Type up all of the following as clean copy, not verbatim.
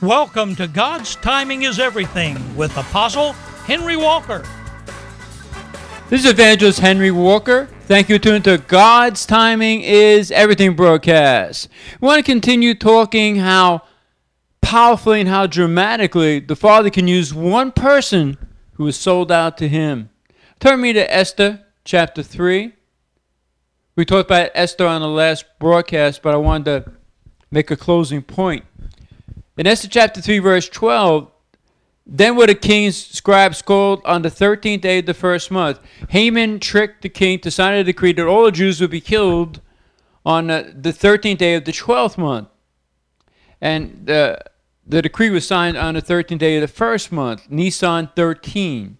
Welcome to God's Timing is Everything with Apostle Henry Walker. This is Evangelist Henry Walker. Thank you for tuning to God's Timing is Everything broadcast. We want to continue talking how powerfully and how dramatically the Father can use one person who is sold out to Him. Turn me to Esther chapter 3. We talked about Esther on the last broadcast, but I wanted to make a closing point. In Esther chapter 3, verse 12, then were the king's scribes called on the 13th day of the first month. Haman tricked the king to sign a decree that all the Jews would be killed on the 13th day of the 12th month. And the decree was signed on the 13th day of the first month, Nisan 13.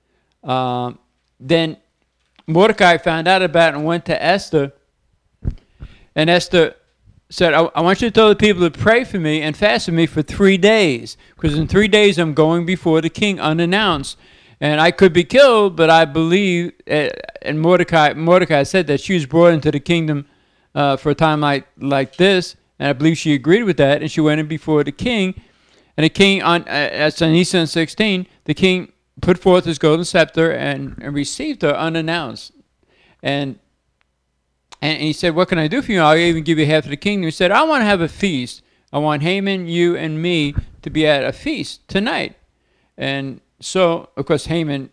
Then Mordecai found out about it and went to Esther. And Esther said, I want you to tell the people to pray for me and fast for me for 3 days, because in 3 days I'm going before the king unannounced. And I could be killed, but I believe, and Mordecai said that she was brought into the kingdom for a time like this, and I believe she agreed with that, and she went in before the king. And the king, as on Nisan 16, the king put forth his golden scepter and received her unannounced. And he said, what can I do for you? I'll even give you half of the kingdom. He said, I want to have a feast. I want Haman, you, and me to be at a feast tonight. And so, of course, Haman,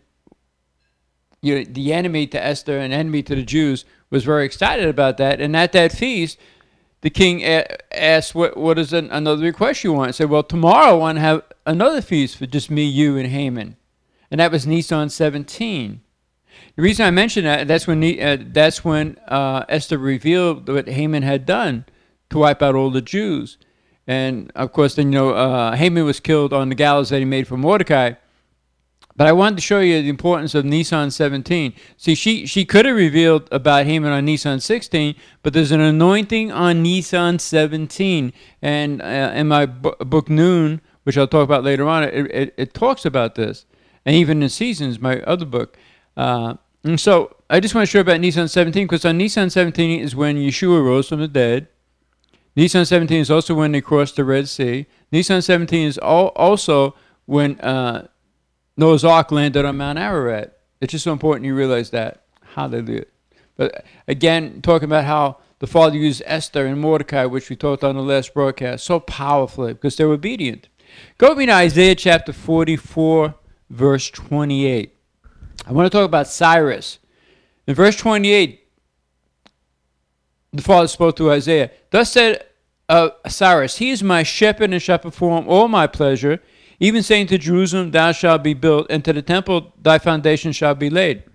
the enemy to Esther and enemy to the Jews, was very excited about that. And at that feast, the king asked, what is another request you want? He said, well, tomorrow I want to have another feast for just me, you, and Haman. And that was Nisan 17. The reason I mention that's when Esther revealed what Haman had done to wipe out all the Jews. And, of course, then, Haman was killed on the gallows that he made for Mordecai. But I wanted to show you the importance of Nisan 17. See, she could have revealed about Haman on Nisan 16, but there's an anointing on Nisan 17. And in my book, Noon, which I'll talk about later on, it talks about this. And even in Seasons, my other book. And so I just want to share about Nisan 17, because on Nisan 17 is when Yeshua rose from the dead. Nisan 17 is also when they crossed the Red Sea. Nisan 17 is also when Noah's Ark landed on Mount Ararat. It's just so important you realize that. Hallelujah. But again, talking about how the Father used Esther and Mordecai, which we talked on the last broadcast, so powerfully because they're obedient. Go with me to Isaiah chapter 44, verse 28. I want to talk about Cyrus. In verse 28, the Father spoke to Isaiah. Thus said Cyrus, he is my shepherd and shall perform all my pleasure, even saying to Jerusalem, thou shalt be built, and to the temple thy foundation shall be laid.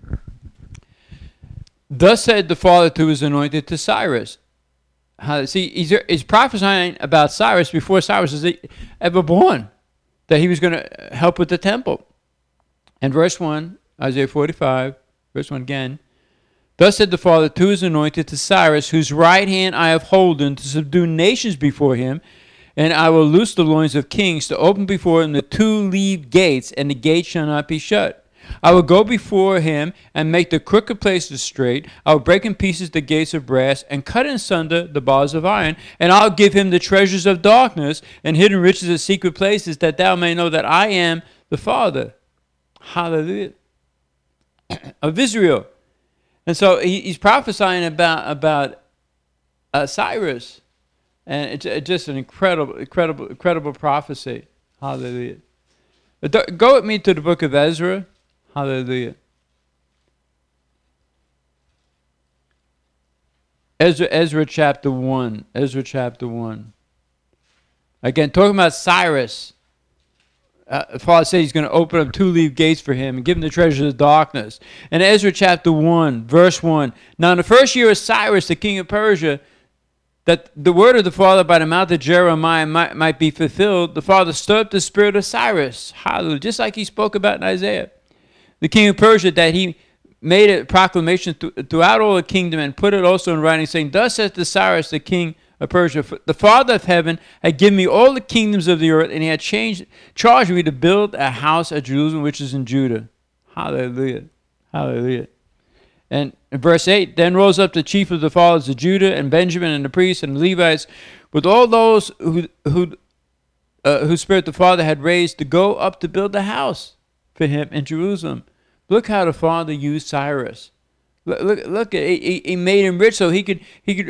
Thus said the Father to his anointed, to Cyrus. See, he's prophesying about Cyrus before Cyrus is ever born, that he was going to help with the temple. And verse 1, Isaiah 45, verse 1 again. Thus said the Father to his anointed, to Cyrus, whose right hand I have holden to subdue nations before him, and I will loose the loins of kings, to open before him the two-leaved gates, and the gates shall not be shut. I will go before him and make the crooked places straight. I will break in pieces the gates of brass and cut in sunder the bars of iron. And I'll give him the treasures of darkness and hidden riches of secret places, that thou may know that I am the Father. Hallelujah. Of Israel. And so he's prophesying about Cyrus. And it's just an incredible prophecy. Hallelujah. Go with me to the book of Ezra. Hallelujah. Ezra chapter 1. Ezra chapter 1. Again, talking about Cyrus. Father said he's going to open up two-leaved gates for him and give him the treasures of darkness. And Ezra chapter 1, verse 1. Now in the first year of Cyrus, the king of Persia, that the word of the Father by the mouth of Jeremiah might be fulfilled, the Father stirred up the spirit of Cyrus. Hallelujah. Just like he spoke about in Isaiah. The king of Persia, that he made a proclamation throughout all the kingdom and put it also in writing, saying, thus saith to Cyrus, the king of Persia, the Father of heaven had given me all the kingdoms of the earth, and he had charged me to build a house at Jerusalem, which is in Judah. Hallelujah. Hallelujah. And in verse 8, then rose up the chief of the fathers of Judah and Benjamin and the priests and the Levites with all those who whose spirit the Father had raised to go up to build a house for him in Jerusalem. Look how the Father used Cyrus. Look! He made him rich so he could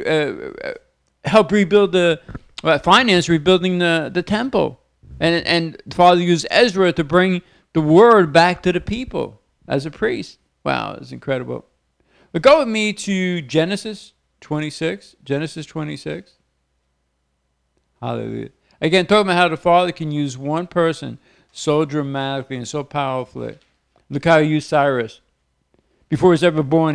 help rebuild finance rebuilding the temple, and the Father used Ezra to bring the word back to the people as a priest. Wow, it's incredible. But go with me to Genesis 26. Genesis 26. Hallelujah. Again, talking about how the Father can use one person so dramatically and so powerfully. Look how he used Cyrus. Before he was ever born,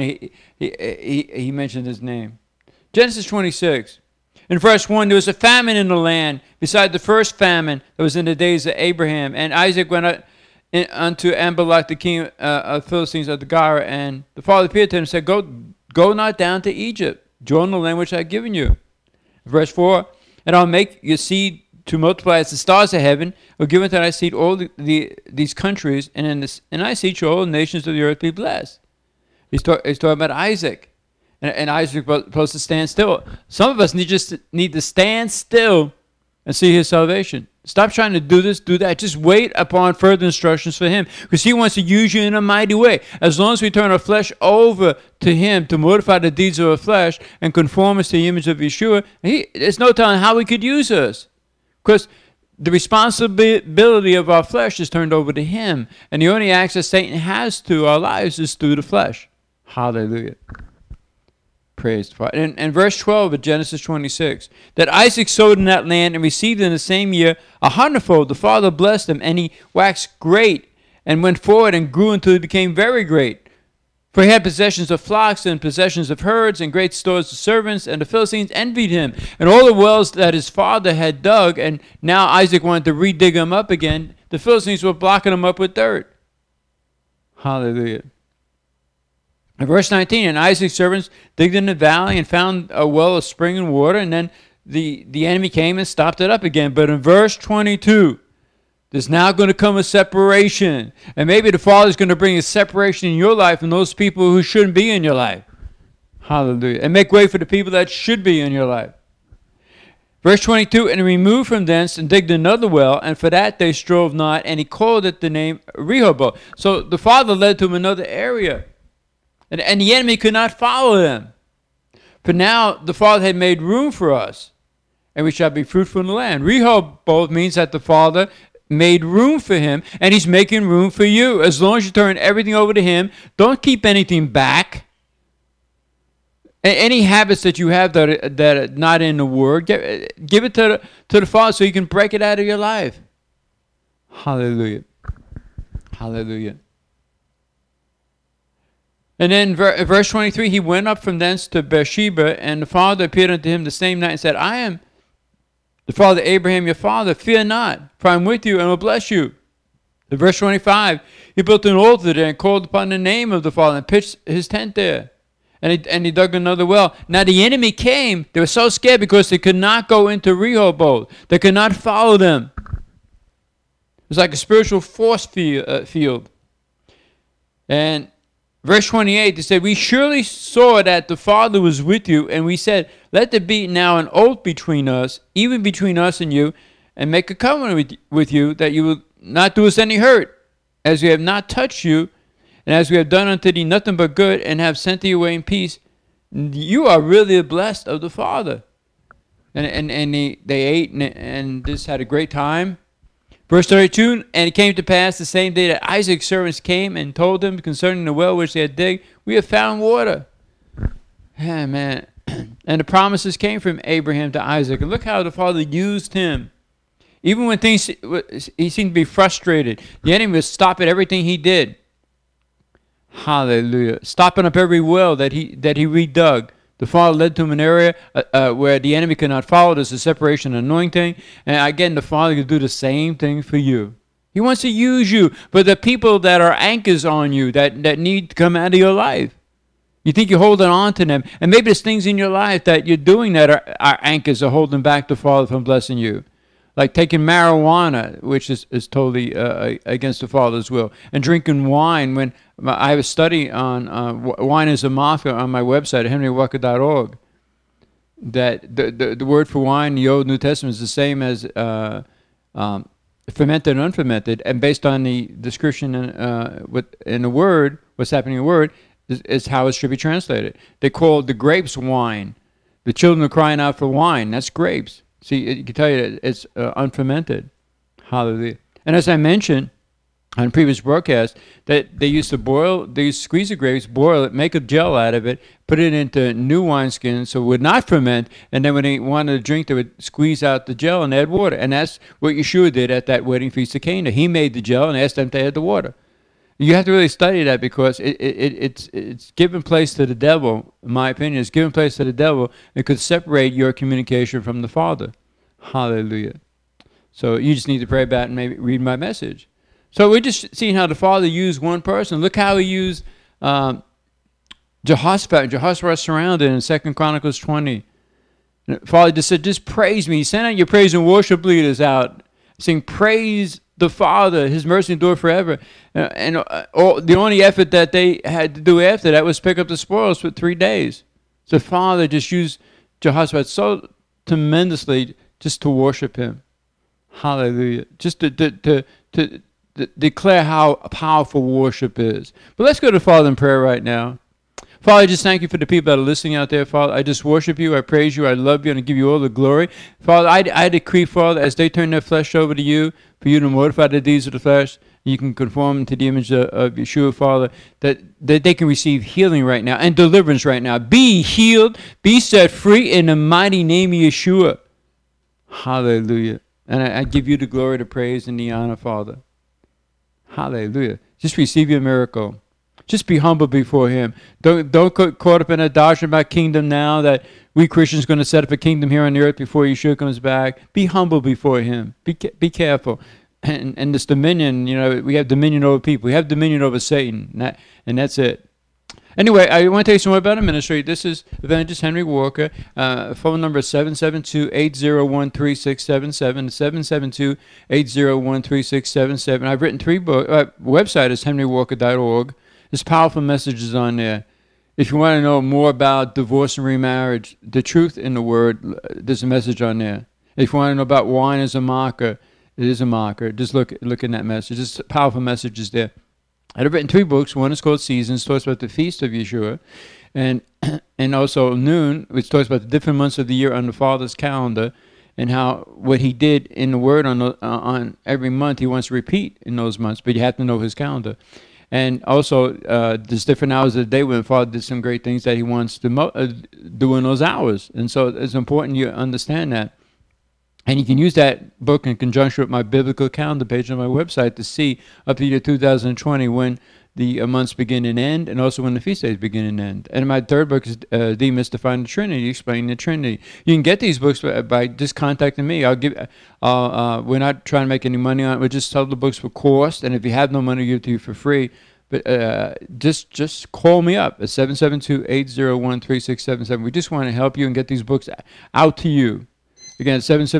he mentioned his name. Genesis 26. In verse 1, there was a famine in the land, beside the first famine that was in the days of Abraham. And Isaac went out unto Abimelech, the king of Philistines of the Gerar. And the Father appeared to him and said, Go not down to Egypt. Join the land which I have given you. Verse 4, and I'll make your seed to multiply as the stars of heaven, will give unto thy seed all these countries, and in thy seed shall all the nations of the earth be blessed. He's talking about Isaac. And Isaac was supposed to stand still. Some of us need to stand still and see his salvation. Stop trying to do this, do that. Just wait upon further instructions for him, because he wants to use you in a mighty way. As long as we turn our flesh over to him to mortify the deeds of our flesh and conform us to the image of Yeshua, there's no telling how he could use us. Because the responsibility of our flesh is turned over to him. And the only access Satan has to our lives is through the flesh. Hallelujah. Praise the Father. And verse 12 of Genesis 26, that Isaac sowed in that land and received in the same year 100-fold. The Father blessed him, and he waxed great and went forward and grew until he became very great. For he had possessions of flocks and possessions of herds and great stores of servants, and the Philistines envied him. And all the wells that his father had dug, and now Isaac wanted to redig them up again, the Philistines were blocking them up with dirt. Hallelujah. In verse 19, and Isaac's servants digged in the valley and found a well of spring water, and then the enemy came and stopped it up again. But in verse 22, there's now going to come a separation. And maybe the Father's going to bring a separation in your life from those people who shouldn't be in your life. Hallelujah. And make way for the people that should be in your life. Verse 22, and he removed from thence and digged another well, and for that they strove not, and he called it the name Rehoboth. So the Father led to him another area. And the enemy could not follow them. For now the Father had made room for us, and we shall be fruitful in the land. Rehoboth means that the Father made room for him, and he's making room for you. As long as you turn everything over to him, don't keep anything back. Any habits that you have that are not in the Word, give it to the Father so you can break it out of your life. Hallelujah. Hallelujah. And then verse 23, he went up from thence to Beersheba, and the Father appeared unto him the same night and said, I am the Father Abraham your father. Fear not, for I am with you and will bless you. In verse 25, he built an altar there and called upon the name of the Father and pitched his tent there. And he dug another well. Now the enemy came. They were so scared because they could not go into Rehoboth. They could not follow them. It was like a spiritual force field. And verse 28, they said, we surely saw that the Father was with you, and we said, let there be now an oath between us, even between us and you, and make a covenant with you, that you will not do us any hurt, as we have not touched you, and as we have done unto thee nothing but good, and have sent thee away in peace. You are really blessed of the Father. And they ate and just had a great time. Verse 32, and it came to pass the same day that Isaac's servants came and told him concerning the well which they had digged, we have found water. Yeah, man. And the promises came from Abraham to Isaac. And look how the Father used him. Even when he seemed to be frustrated, the enemy was stopping everything he did. Hallelujah. Stopping up every well that he redug. The Father led to him an area where the enemy could not follow. There's a separation anointing. And again, the Father can do the same thing for you. He wants to use you for the people that are anchors on you, that need to come out of your life. You think you're holding on to them. And maybe there's things in your life that you're doing that are anchors are holding back the Father from blessing you. Like taking marijuana, which is totally against the Father's will. And drinking wine. When I have a study on wine is a mafia on my website, henrywalker.org. That the word for wine in the Old New Testament is the same as fermented and unfermented, and based on the description in the word, what's happening in the word is how it should be translated. They called the grapes wine. The children are crying out for wine. That's grapes. See, it can tell you that it's unfermented. Hallelujah. And as I mentioned on previous broadcasts, that they used to squeeze the grapes, boil it, make a gel out of it, put it into new wineskins so it would not ferment, and then when they wanted to drink, they would squeeze out the gel and add water. And that's what Yeshua did at that wedding feast of Cana. He made the gel and asked them to add the water. You have to really study that, because it's given place to the devil. In my opinion, it's given place to the devil. It could separate your communication from the Father. Hallelujah. So you just need to pray about it and maybe read my message. So we're just seeing how the Father used one person. Look how he used Jehoshaphat. Jehoshaphat was surrounded in 2 Chronicles 20. And the Father just said, just praise me. Send out your praise and worship leaders out, saying, praise the Father, his mercy endure forever. The only effort that they had to do after that was pick up the spoils for 3 days. So the Father just used Jehoshaphat so tremendously just to worship him. Hallelujah. Just to declare how powerful worship is. But let's go to Father in prayer right now. Father, I just thank you for the people that are listening out there, Father. I just worship you, I praise you, I love you, and I give you all the glory. Father, I decree, Father, as they turn their flesh over to you, for you to mortify the deeds of the flesh, you can conform them to the image of Yeshua, Father, that they can receive healing right now and deliverance right now. Be healed, be set free in the mighty name of Yeshua. Hallelujah. And I give you the glory, the praise, and the honor, Father. Hallelujah. Just receive your miracle. Just be humble before him. Don't get caught up in a doctrine about kingdom now, that we Christians are going to set up a kingdom here on the earth before Yeshua comes back. Be humble before him. Be careful. And this dominion, we have dominion over people. We have dominion over Satan. And that's it. Anyway, I want to tell you some more about our ministry. This is Evangelist Henry Walker. Phone number is 772-801-3677. 772-801-3677. I've written 3 books. Website is henrywalker.org. There's powerful messages on there. If you want to know more about divorce and remarriage, the truth in the word, there's a message on there. If you want to know about wine as a marker, it is a marker. Just look in that message. There's powerful messages there. I've written 3 books. One is called Seasons, talks about the Feast of Yeshua, and also Noon, which talks about the different months of the year on the Father's calendar, and how what he did in the Word on every month he wants to repeat in those months, but you have to know his calendar. And also, there's different hours of the day when the Father did some great things that he wants to do in those hours, and so it's important you understand that. And you can use that book in conjunction with my biblical calendar page on my website to see up to the year 2020 when the months begin and end, and also when the feast days begin and end. And my 3rd book is Demystifying the Trinity, explaining the Trinity. You can get these books by just contacting me. We're not trying to make any money on it. We'll just sell the books for cost, and if you have no money, we'll give it to you for free. But just call me up at 772-801-3677. We just want to help you and get these books out to you. Again,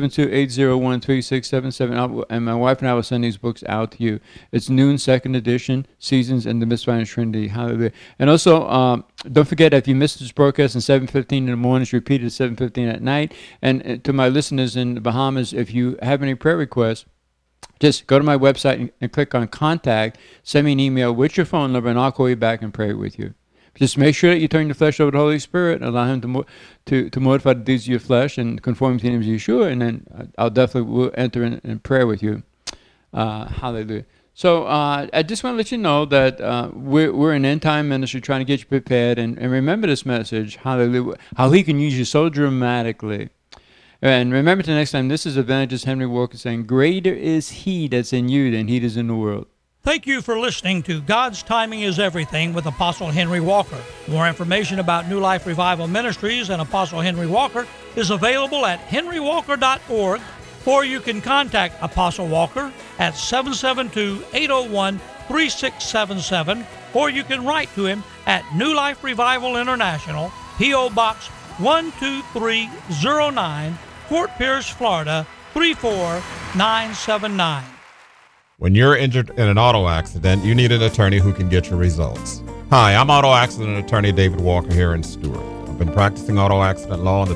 772-801-3677, and my wife and I will send these books out to you. It's Noon, 2nd edition, Seasons, and the Demystifying the Trinity. Hallelujah. And also, don't forget, if you missed this broadcast at 7:15 in the morning, it's repeated at 7:15 at night. And to my listeners in the Bahamas, if you have any prayer requests, just go to my website and click on Contact, send me an email with your phone number, and I'll call you back and pray with you. Just make sure that you turn your flesh over to the Holy Spirit and allow him to mortify the deeds of your flesh and conform to the name of Yeshua, and then I'll definitely enter in prayer with you. Hallelujah. So I just want to let you know that we're an end-time ministry trying to get you prepared, and remember this message, hallelujah, how he can use you so dramatically. And remember to next time, this is Evangelist Henry Walker saying, greater is he that's in you than he that's in the world. Thank you for listening to God's Timing is Everything with Apostle Henry Walker. More information about New Life Revival Ministries and Apostle Henry Walker is available at henrywalker.org, or you can contact Apostle Walker at 772-801-3677, or you can write to him at New Life Revival International, P.O. Box 12309, Fort Pierce, Florida 34979. When you're injured in an auto accident, you need an attorney who can get your results. Hi, I'm auto accident attorney David Walker here in Stewart. I've been practicing auto accident law in the